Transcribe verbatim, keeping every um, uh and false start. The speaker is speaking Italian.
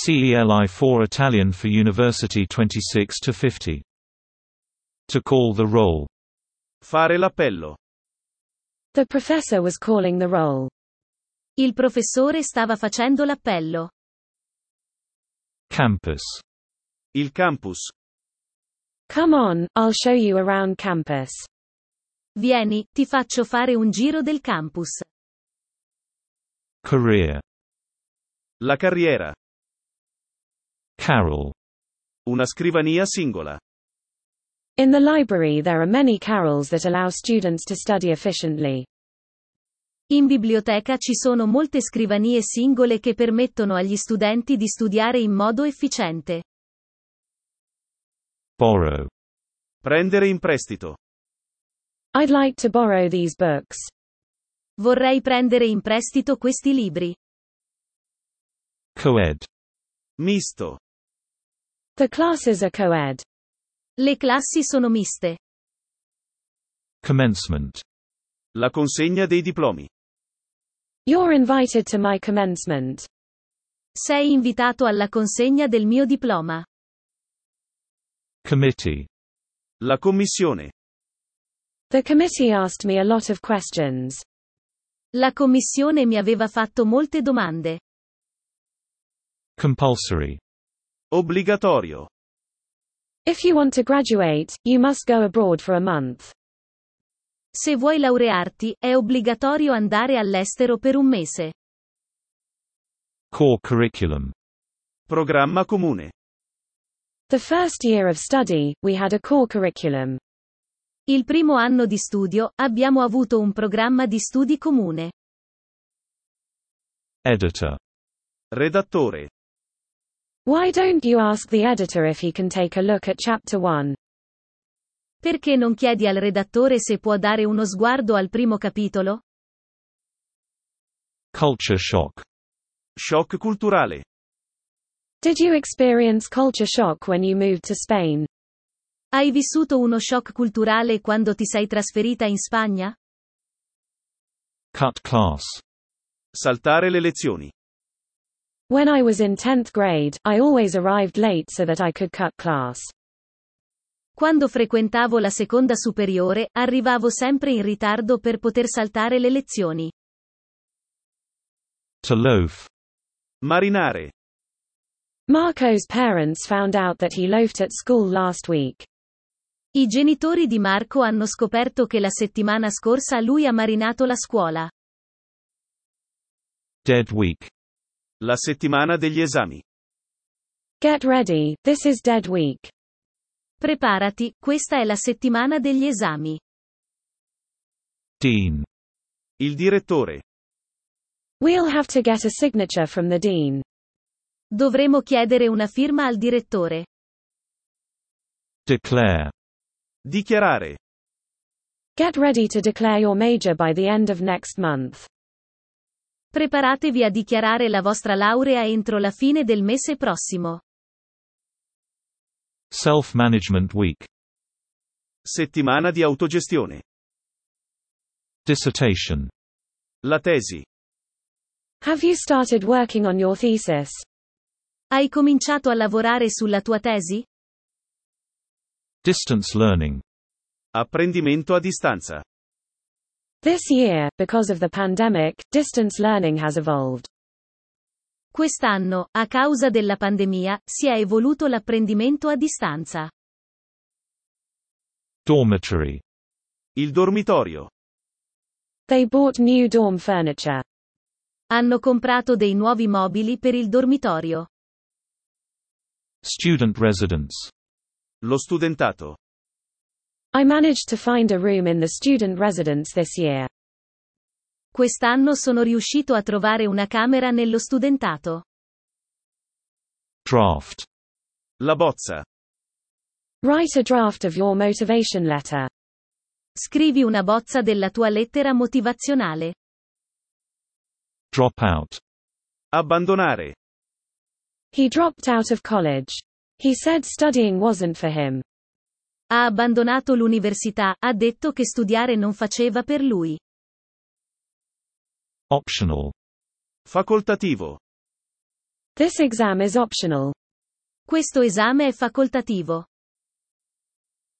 C E L I four Italian for University twenty-six to fifty. To call the roll. Fare l'appello. The professor was calling the roll. Il professore stava facendo l'appello. Campus. Il campus. Come on, I'll show you around campus. Vieni, ti faccio fare un giro del campus. Career. La carriera. Carrel. Una scrivania singola. In the library there are many carrels that allow students to study efficiently. In biblioteca ci sono molte scrivanie singole che permettono agli studenti di studiare in modo efficiente. Borrow. Prendere in prestito. I'd like to borrow these books. Vorrei prendere in prestito questi libri. Coed. Misto. The classes are co-ed. Le classi sono miste. Commencement. La consegna dei diplomi. You're invited to my commencement. Sei invitato alla consegna del mio diploma. Committee. La commissione. The committee asked me a lot of questions. La commissione mi aveva fatto molte domande. Compulsory. Obbligatorio. If you want to graduate, you must go abroad for a month. Se vuoi laurearti, è obbligatorio andare all'estero per un mese. Core curriculum. Programma comune. The first year of study, we had a core curriculum. Il primo anno di studio, abbiamo avuto un programma di studi comune. Editor. Redattore. Why don't you ask the editor if he can take a look at chapter one? Perché non chiedi al redattore se può dare uno sguardo al primo capitolo? Culture shock. Shock culturale. Did you experience culture shock when you moved to Spain? Hai vissuto uno shock culturale quando ti sei trasferita in Spagna? Cut class. Saltare le lezioni. When I was in tenth grade, I always arrived late so that I could cut class. Quando frequentavo la seconda superiore, arrivavo sempre in ritardo per poter saltare le lezioni. To loaf. Marinare. Marco's parents found out that he loafed at school last week. I genitori di Marco hanno scoperto che la settimana scorsa lui ha marinato la scuola. Dead week. La settimana degli esami. Get ready, this is dead week. Preparati, questa è la settimana degli esami. Dean. Il direttore. We'll have to get a signature from the dean. Dovremo chiedere una firma al direttore. Declare. Dichiarare. Get ready to declare your major by the end of next month. Preparatevi a dichiarare la vostra laurea entro la fine del mese prossimo. Self-management week. Settimana di autogestione. Dissertation. La tesi. Have you started working on your thesis? Hai cominciato a lavorare sulla tua tesi? Distance learning. Apprendimento a distanza. This year, because of the pandemic, distance learning has evolved. Quest'anno, a causa della pandemia, si è evoluto l'apprendimento a distanza. Dormitory. Il dormitorio. They bought new dorm furniture. Hanno comprato dei nuovi mobili per il dormitorio. Student residence. Lo studentato. I managed to find a room in the student residence this year. Quest'anno sono riuscito a trovare una camera nello studentato. Draft. La bozza. Write a draft of your motivation letter. Scrivi una bozza della tua lettera motivazionale. Drop out. Abbandonare. He dropped out of college. He said studying wasn't for him. Ha abbandonato l'università, ha detto che studiare non faceva per lui. Optional. Facoltativo. This exam is optional. Questo esame è facoltativo.